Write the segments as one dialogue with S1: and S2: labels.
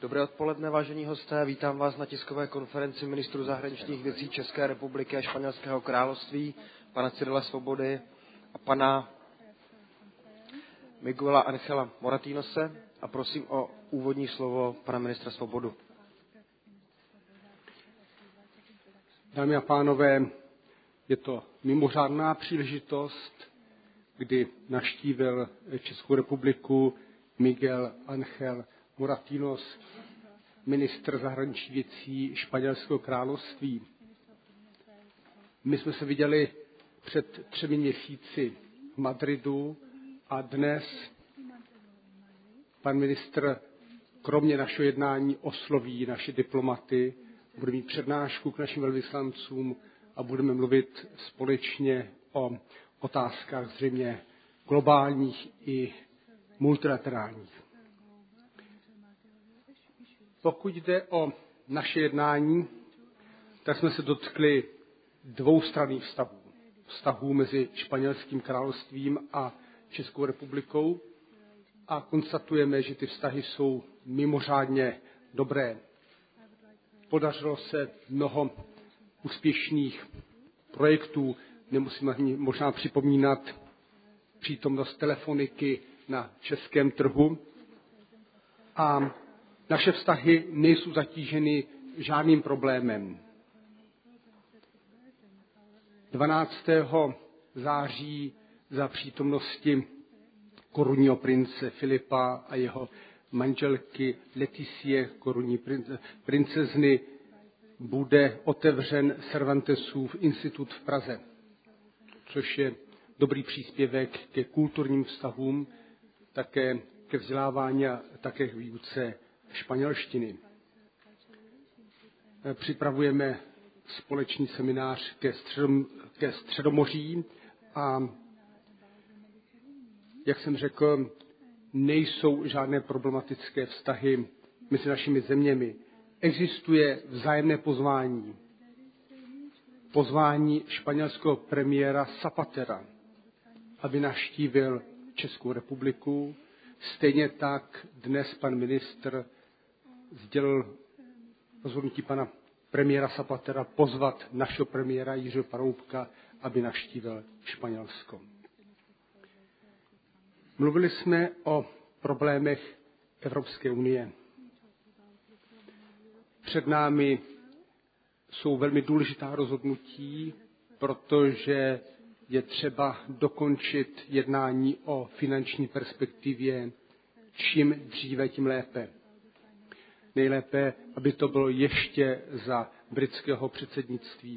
S1: Dobré odpoledne, vážení hosté. Vítám vás na tiskové konferenci ministrů zahraničních věcí České republiky a Španělského království, pana Cyrila Svobody a pana Miguela Angela Moratinose. A prosím o úvodní slovo pana ministra Svobodu.
S2: Dámy a pánové, je to mimořádná příležitost, kdy navštívil Českou republiku Miguel Angel Moratinos, ministr zahraničních věcí Španělského království. My jsme se viděli před 3 měsíci v Madridu a dnes pan ministr kromě našeho jednání osloví naše diplomaty, bude mít přednášku k našim velvyslancům a budeme mluvit společně o otázkách zřejmě globálních i multilaterálních. Pokud jde o naše jednání, tak jsme se dotkli dvoustranných vztahů. Vztahů mezi Španělským královstvím a Českou republikou a konstatujeme, že ty vztahy jsou mimořádně dobré. Podařilo se mnoho úspěšných projektů, nemusíme možná připomínat přítomnost telefoniky na českém trhu a naše vztahy nejsou zatíženy žádným problémem. 12. září za přítomnosti korunního prince Filipa a jeho manželky Leticie, korunní princezny, bude otevřen Cervantesův institut v Praze, což je dobrý příspěvek ke kulturním vztahům, také ke vzdělávání a také k výuce španělštiny. Připravujeme společný seminář ke Středomoří a, jak jsem řekl, nejsou žádné problematické vztahy mezi našimi zeměmi. Existuje vzájemné pozvání španělského premiéra Zapatera, aby navštívil Českou republiku. Stejně tak dnes pan ministr sdělil rozhodnutí pana premiéra Zapatera pozvat našeho premiéra Jiřího Paroubka, aby navštívil Španělsko. Mluvili jsme o problémech Evropské unie. Před námi jsou velmi důležitá rozhodnutí, protože je třeba dokončit jednání o finanční perspektivě. Čím dříve, tím lépe. Nejlépe, aby to bylo ještě za britského předsednictví.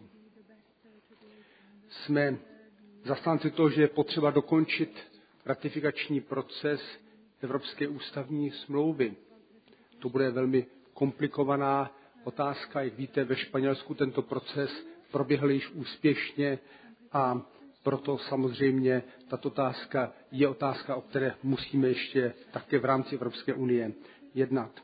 S2: Jsme zastánci toho, že je potřeba dokončit ratifikační proces Evropské ústavní smlouvy. To bude velmi komplikovaná otázka. Jak víte, ve Španělsku tento proces proběhl již úspěšně a proto samozřejmě tato otázka je otázka, o které musíme ještě také v rámci Evropské unie jednat.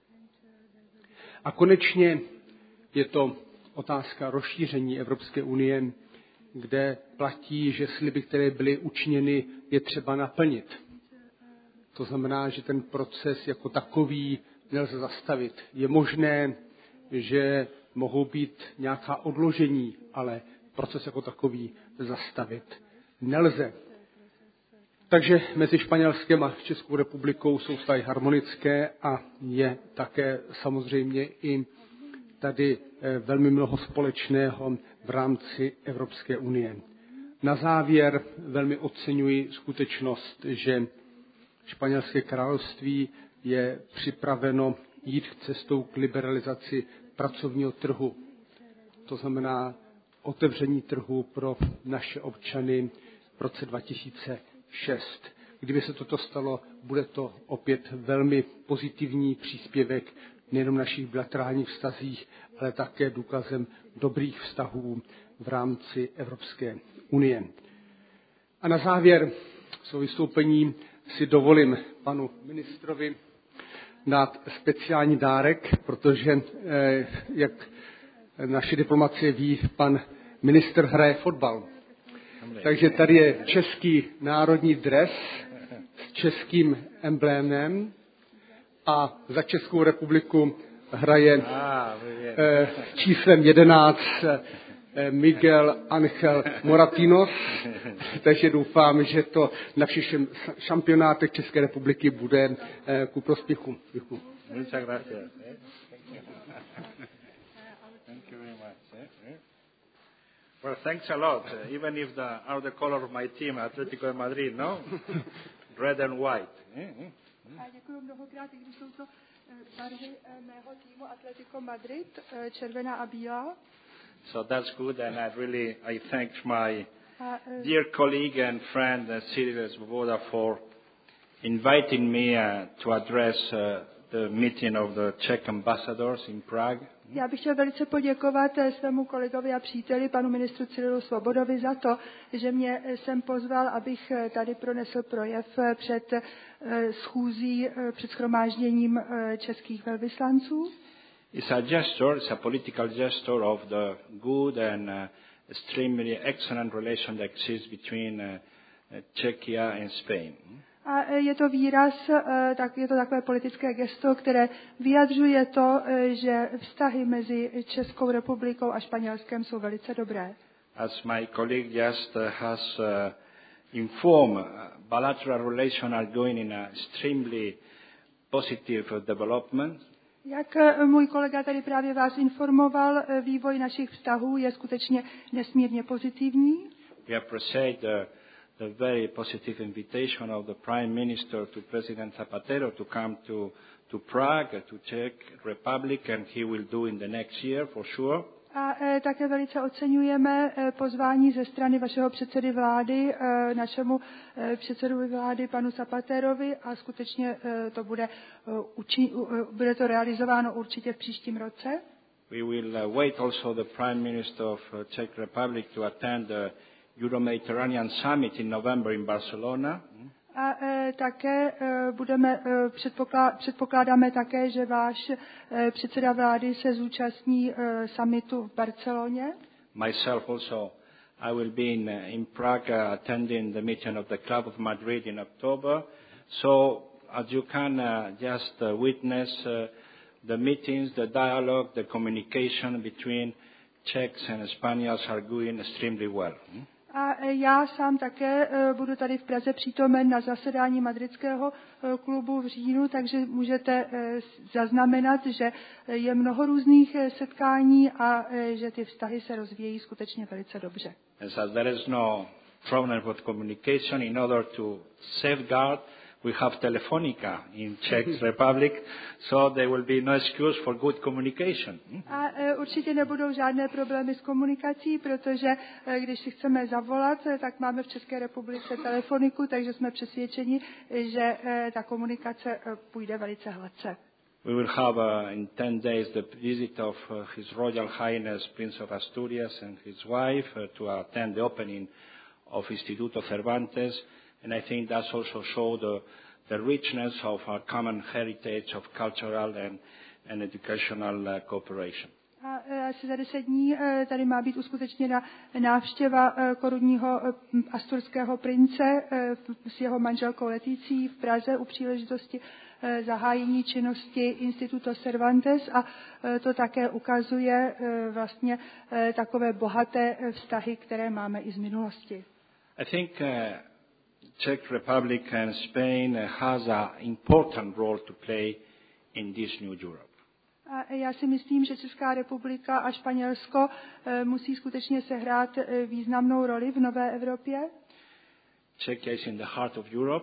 S2: A konečně je to otázka rozšíření Evropské unie, kde platí, že sliby, které byly učiněny, je třeba naplnit. To znamená, že ten proces jako takový nelze zastavit. Je možné, že mohou být nějaká odložení, ale proces jako takový zastavit nelze. Takže mezi Španělskem a Českou republikou jsou vztahy harmonické a je také samozřejmě i tady velmi mnoho společného v rámci Evropské unie. Na závěr velmi oceňuji skutečnost, že Španělské království je připraveno jít cestou k liberalizaci pracovního trhu. To znamená otevření trhu pro naše občany v roce 2006. Kdyby se toto stalo, bude to opět velmi pozitivní příspěvek nejenom našich bilaterálních vztazích, ale také důkazem dobrých vztahů v rámci Evropské unie. A na závěr svého vystoupení si dovolím panu ministrovi dát speciální dárek, protože, jak naše diplomacie ví, pan ministr hraje fotbal. Takže tady je český národní dres s českým emblémem a za Českou republiku hraje číslem 11 Miguel Ángel Moratinos, takže doufám, že to na všech šampionátech České republiky bude ku prospěchu. Děkuji.
S3: Muchas gracias. Thank you very much. Well, thanks a lot. Even if the color of my team, Atlético de Madrid, no? Red and white.
S4: Děkuji mnohokrát, i když jsou to barvy mého týmu Atlético Madrid, červená a bílá.
S3: So that's good, and I thank my dear colleague and friend Cyril Svoboda for inviting me to address the meeting of the Czech ambassadors in Prague.
S4: Já bych chtěl velice poděkovat svému kolegovi a příteli, panu ministru Cyrilu Svobodovi, za to, že mě sem pozval, abych tady pronesl projev před schůzí, před shromážděním českých velvyslanců.
S3: It's a gesture, it's a political gesture of the good and extremely excellent relation that exists between Czechia and Spain.
S4: A je to výraz, je to takové politické gesto, které vyjadřuje to, že vztahy mezi Českou republikou a Španělskem jsou velice dobré.
S3: As my colleague just has informed, bilateral relations are going in a extremely positive development.
S4: Jak můj kolega tady právě vás informoval, vývoj našich vztahů je skutečně nesmírně pozitivní.
S3: We appreciate the very positive invitation of the Prime Minister to President Zapatero to come to Prague, to Czech Republic, and he will do in the next year for sure.
S4: A také velice oceňujeme pozvání ze strany vašeho předsedy vlády, našemu předsedovi vlády panu Zapaterovi, a skutečně to bude to realizováno určitě v příštím roce.
S3: We will wait also the Prime Minister of Czech Republic to attend the Euro-Mediterranean Summit in November in Barcelona.
S4: A také předpokládáme také, že váš předseda vlády se zúčastní summitu v Barceloně.
S3: Myself also, I will be in Prague attending the meeting of the Club of Madrid in October. So as you can just witness the meetings, the dialogue, the communication between Czechs and Spaniards are going extremely well.
S4: A já sám také budu tady v Praze přítomen na zasedání madridského klubu v říjnu, takže můžete zaznamenat, že je mnoho různých setkání a že ty vztahy se rozvíjejí skutečně velice dobře.
S3: So there is no problem with communication. In order to safeguard, we have Telefonica in Czech Republic, so there will be no excuse for good communication.
S4: A určitě nebudou žádné problémy s komunikací, protože když si chceme zavolat, tak máme v České republice telefoniku, takže jsme přesvědčeni, že ta komunikace půjde velice hladce.
S3: We will have in 10 days the visit of His Royal Highness Prince of Asturias and his wife to attend the opening of Instituto Cervantes. And I think that's also show the richness of our common heritage of cultural and educational cooperation.
S4: A asi za 10 dní tady má být uskutečněna návštěva korunního asturského prince s jeho manželkou Leticí v Praze u příležitosti zahájení činnosti Instituto Cervantes, a to také ukazuje vlastně takové bohaté vztahy, které máme i z minulosti.
S3: I think Czech Republic and Spain has an important role to play in this new Europe.
S4: A já si myslím, že Česká republika a Španělsko musí skutečně sehrát významnou roli v nové Evropě.
S3: Czechia is in the heart of Europe,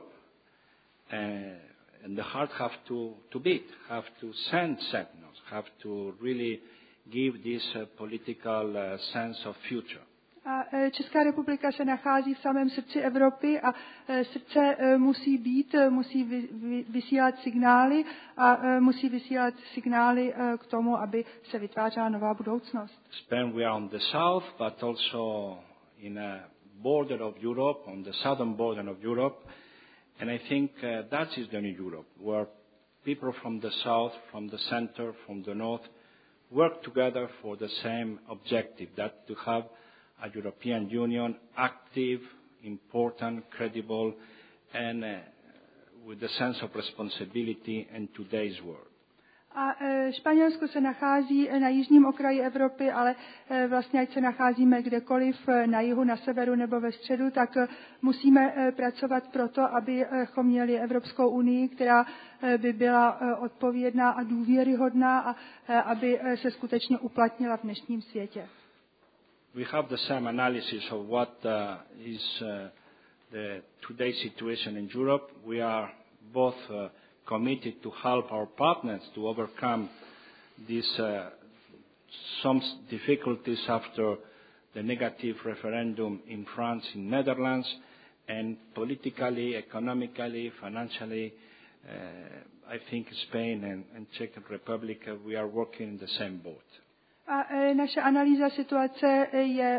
S3: and the heart have to beat, have to send signals, have to really give this political sense of future.
S4: A Česká republika se nachází v samém srdci Evropy a srdce musí být, musí vysílat signály a musí vysílat signály k tomu, aby se vytvářela nová budoucnost.
S3: Spain, we are on the south, but also in a border of Europe, on the southern border of Europe, and I think that is the new Europe, where people from the south, from the center, from the north, work together for the same objective, that to have a European Union active, important, credible, and with the sense of responsibility in today's world.
S4: A Španělsko se nachází na jižním okraji Evropy, ale vlastně ať se nacházíme kdekoliv, na jihu, na severu nebo ve středu, tak musíme pracovat proto, abychom měli Evropskou unii, která by byla odpovědná a důvěryhodná a aby se skutečně uplatnila v dnešním světě.
S3: We have the same analysis of what is the today's situation in Europe. We are both committed to help our partners to overcome these some difficulties after the negative referendum in France, in Netherlands, and politically, economically, financially, I think Spain and Czech Republic, we are working in the same boat.
S4: A naše analýza situace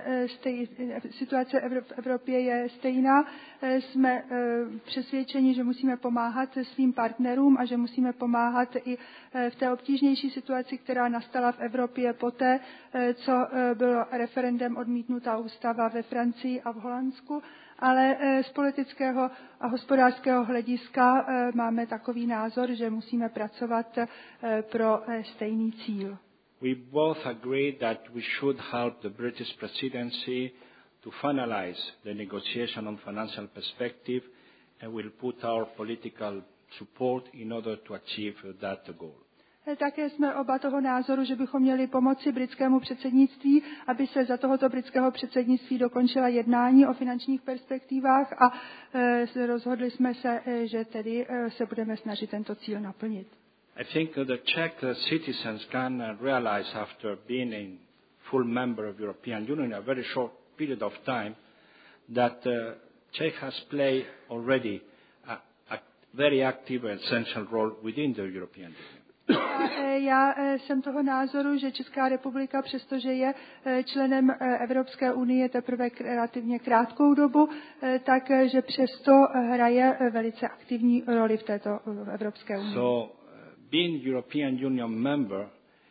S4: v Evropě je stejná. Jsme přesvědčeni, že musíme pomáhat svým partnerům a že musíme pomáhat i v té obtížnější situaci, která nastala v Evropě poté, co bylo referendem odmítnutá ústava ve Francii a v Holandsku. Ale z politického a hospodářského hlediska máme takový názor, že musíme pracovat pro stejný cíl.
S3: We both agree that we should help the British presidency to finalize the negotiation on financial perspective, and will put our political support in order to achieve that goal.
S4: Také jsme oba toho názoru, že bychom měli pomoci britskému předsednictví, aby se za tohoto britského předsednictví dokončila jednání o finančních perspektivách a rozhodli jsme se, že tedy se budeme snažit tento cíl naplnit.
S3: I think the Czech citizens can realize after being a full member of European Union in a very short period of time that Czech has played already a very active and essential role within the European Union.
S4: Já jsem toho názoru, že Česká republika, přestože je členem Evropské unie teprve relativně krátkou dobu, takže přesto hraje velice aktivní roli v této Evropské unii.
S3: Being European Union member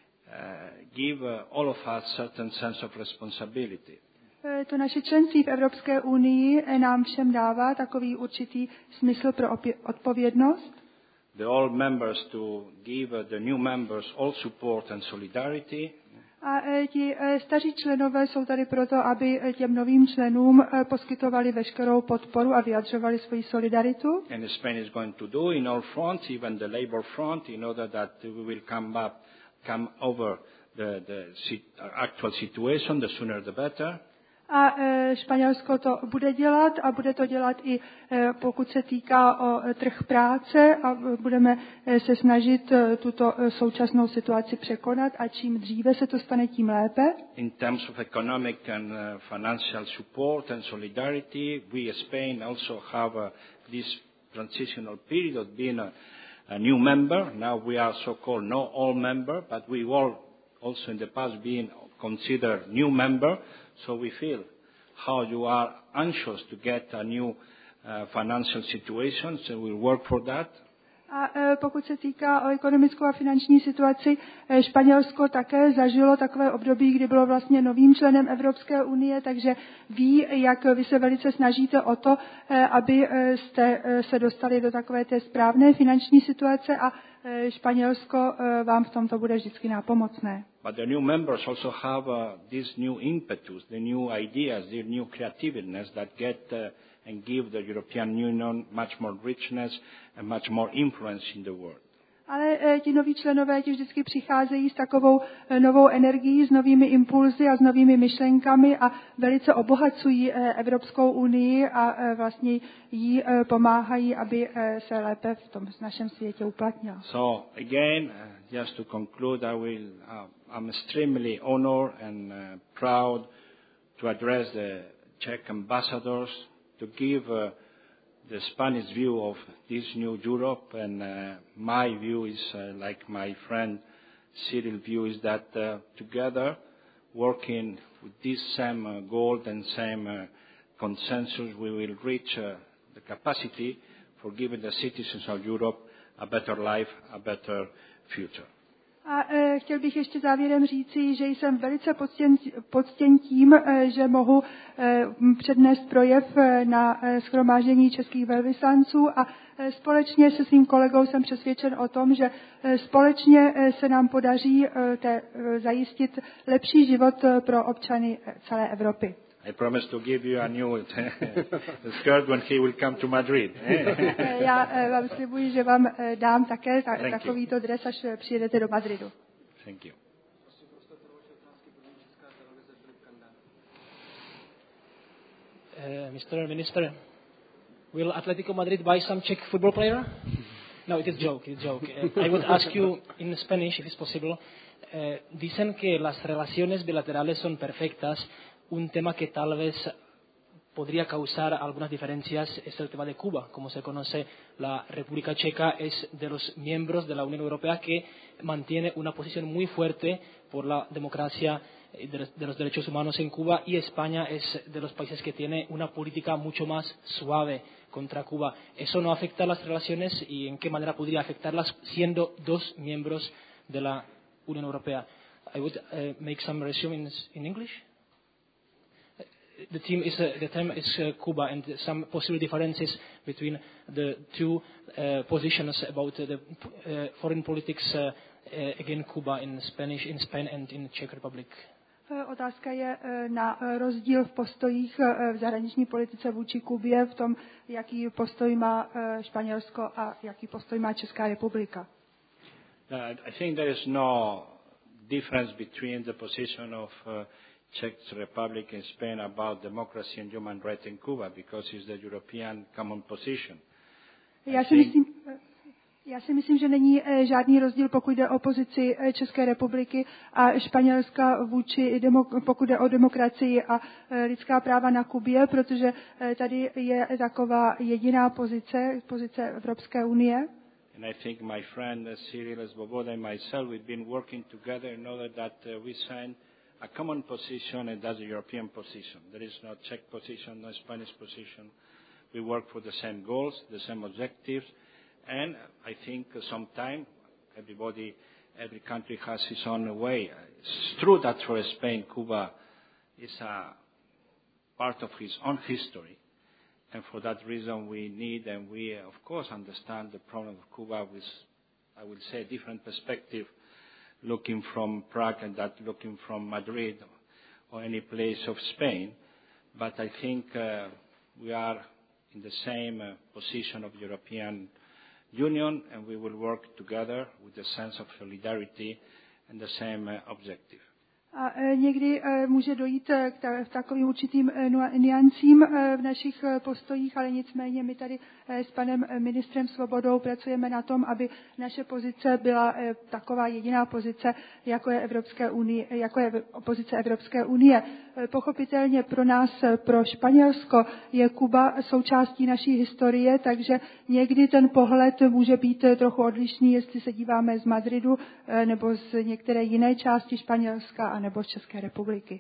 S3: give all of us certain sense of responsibility.
S4: To naše členství v Evropské unii nám všem dává takový určitý smysl pro odpovědnost.
S3: The all members to give the new members all support and solidarity.
S4: A ti staří členové jsou tady proto, aby těm novým členům poskytovali veškerou podporu a vyjadřovali svoji solidaritu.
S3: And Spain is going to do in all fronts, even the Labour front, in order that we will come over the actual situation, the sooner the better.
S4: A Španělsko to bude dělat a bude to dělat i pokud se týká o trh práce a budeme se snažit tuto současnou situaci překonat a čím dříve se to stane, tím lépe.
S3: In terms of economic and financial support and solidarity, we as Spain also have this transitional period of being a new member. Now we are so-called no all member, but we all also in the past been considered new member. So we feel how you are anxious to get a new financial situation, so we'll work for that.
S4: A pokud se týká o ekonomickou a finanční situaci, Španělsko také zažilo takové období, kdy bylo vlastně novým členem Evropské unie, takže ví, jak vy se velice snažíte o to, aby jste se dostali do takové té správné finanční situace a Španělsko vám v tomto bude vždycky nápomocné.
S3: But the new members also have this new impetus, the new ideas, the new creativeness that get and give the European Union much more richness and much more influence in the world.
S4: Ale ti noví členové ti vždycky přicházejí s takovou novou energií, s novými impulzy a s novými myšlenkami a velice obohacují Evropskou unii a vlastně jí pomáhají, aby se lépe v tom našem světě uplatnila.
S3: So again, just to conclude, I'm extremely honored and proud to address the Czech ambassadors to give the Spanish view of this new Europe, and my view is, like my friend Cyril's view, is that together, working with this same goal and same consensus, we will reach the capacity for giving the citizens of Europe a better life, a better future.
S4: A chtěl bych ještě závěrem říci, že jsem velice poctěn tím, že mohu přednést projev na shromáždění českých velvyslanců a společně se svým kolegou jsem přesvědčen o tom, že společně se nám podaří zajistit lepší život pro občany celé Evropy.
S3: I promise to give you a new skirt when he will come to Madrid.
S4: Já vám slibuji, že vám dám také takovýto dres, až přijedete do Madridu.
S3: Thank you.
S5: Mr. Minister, will Atletico Madrid buy some Czech football player? No, it is joke. I would ask you in Spanish, if it's possible. Dicen que las relaciones bilaterales son perfectas. Un tema que tal vez podría causar algunas diferencias es el tema de Cuba. Como se conoce, la República Checa es de los miembros de la Unión Europea que mantiene una posición muy fuerte por la democracia de los derechos humanos en Cuba, y España es de los países que tiene una política mucho más suave contra Cuba. ¿Eso no afecta las relaciones y en qué manera podría afectarlas siendo dos miembros de la Unión Europea? I would make some resume in English. The theme is Cuba and some possible differences between the two positions about the foreign politics against Cuba in Spain and in Czech Republic.
S4: Otázka je na rozdíl v postojích v zahraniční politice vůči Kubě, v tom, jaký postoj má Španělsko a jaký postoj má Česká republika.
S3: I think there is no difference between the position of Czech Republic and Spain about democracy and human rights in Cuba, because it's the European common position.
S4: Já si myslím, že není žádný rozdíl, pokud jde o pozici České republiky a Španělska pokud jde o demokracii a lidská práva na Kubě, protože tady je taková jediná pozice Evropské unie.
S3: And I think my friend Cyril Svoboda and myself, we've been working together in order that we sign a common position, and that's the European position. There is no Czech position, no Spanish position. We work for the same goals, the same objectives, and I think sometime every country has its own way. It's true that for Spain, Cuba is a part of his own history, and for that reason we need, and we of course understand the problem of Cuba with, I will say, a different perspective, looking from Prague and that looking from Madrid or any place of Spain. But I think we are in the same position of European Union, and we will work together with a sense of solidarity and the same objective.
S4: A někdy může dojít k takovým určitým nuancím v našich postojích, ale nicméně my tady s panem ministrem Svobodou pracujeme na tom, aby naše pozice byla taková jediná pozice, jako je pozice Evropské unie. Pochopitelně pro nás, pro Španělsko, je Kuba součástí naší historie, takže někdy ten pohled může být trochu odlišný, jestli se díváme z Madridu nebo z některé jiné části Španělska nebo z České republiky.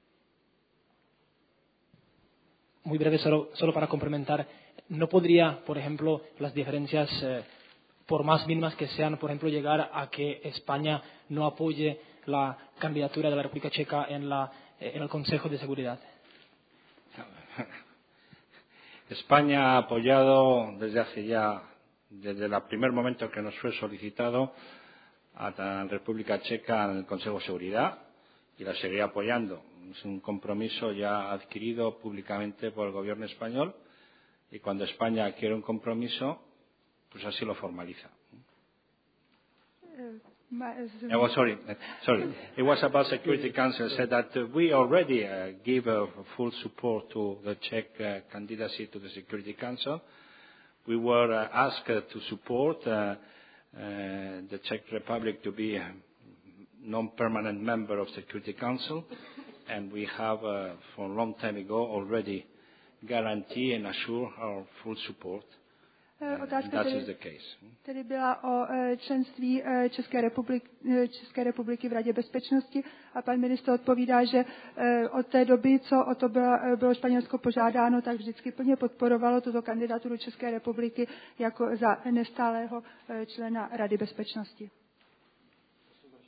S5: Muy breve, solo para complementar. ¿No podría, por ejemplo, las diferencias, por más mínimas que sean, por ejemplo, llegar a que España no apoye la candidatura de la República Checa en el Consejo de Seguridad?
S3: España ha apoyado desde el primer momento que nos fue solicitado a la República Checa en el Consejo de Seguridad, y la seguirá apoyando. Es un compromiso ya adquirido públicamente por el gobierno español, y cuando España quiere un compromiso, pues así lo formaliza. Sorry. It was about Security Council. Said that we already give full support to the Czech candidacy to the Security Council. We were asked to support the Czech Republic to be a non-permanent member of Security Council, and we have, for a long time ago, already guarantee and assure our full support.
S4: Otázka tedy byla o členství České republiky v Radě bezpečnosti a pan ministr odpovídá, že od té doby, co o to bylo Španělsko požádáno, tak vždycky plně podporovalo tuto kandidaturu České republiky jako za nestálého člena Rady bezpečnosti.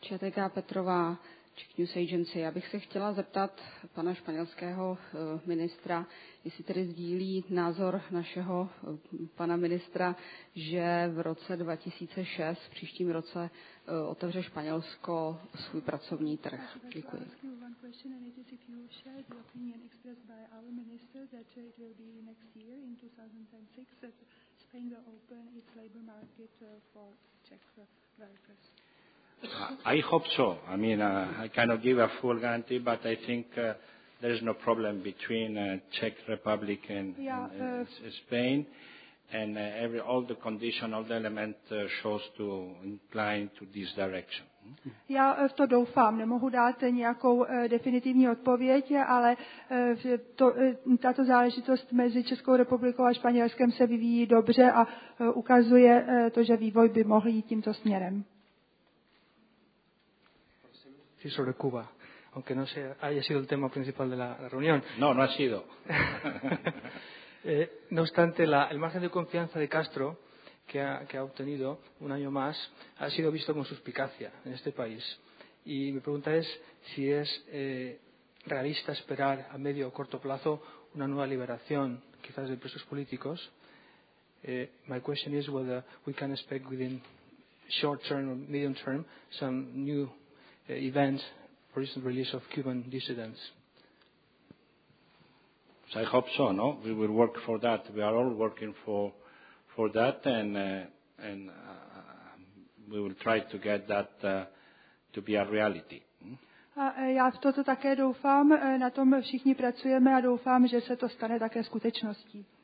S6: ČTK Petrová, Czech News Agency. Já bych se chtěla zeptat pana španělského ministra, jestli tedy sdílí názor našeho pana ministra, že v roce 2006, v příštím roce, otevře Španělsko svůj pracovní trh. Děkuji.
S3: I hope so. I mean, I cannot give a full guarantee, but I think there is no problem between Czech Republic and Spain, and all the condition, all the element shows to incline to this direction.
S4: Já v to doufám. Nemohu dát nějakou definitivní odpověď, ale tato záležitost mezi Českou republikou a Španělskem se vyvíjí dobře a ukazuje to, že vývoj by mohl jít tímto směrem.
S7: Sí, sobre Cuba, aunque no haya sido el tema principal de la reunión.
S3: No, no ha sido.
S7: No obstante, el margen de confianza de Castro que ha obtenido un año más ha sido visto con suspicacia en este país. Y mi pregunta es si es realista esperar a medio o corto plazo una nueva liberación, quizás de presos políticos. My question is whether we can expect within short term or medium term some new events, for instance, release of Cuban dissidents.
S3: So I hope so. No, we will work for that. We are all working for that, and we will try to get that to be a reality.
S4: A já v toto také doufám. Na tom všichni pracujeme a doufám, že se to stane také skutečností.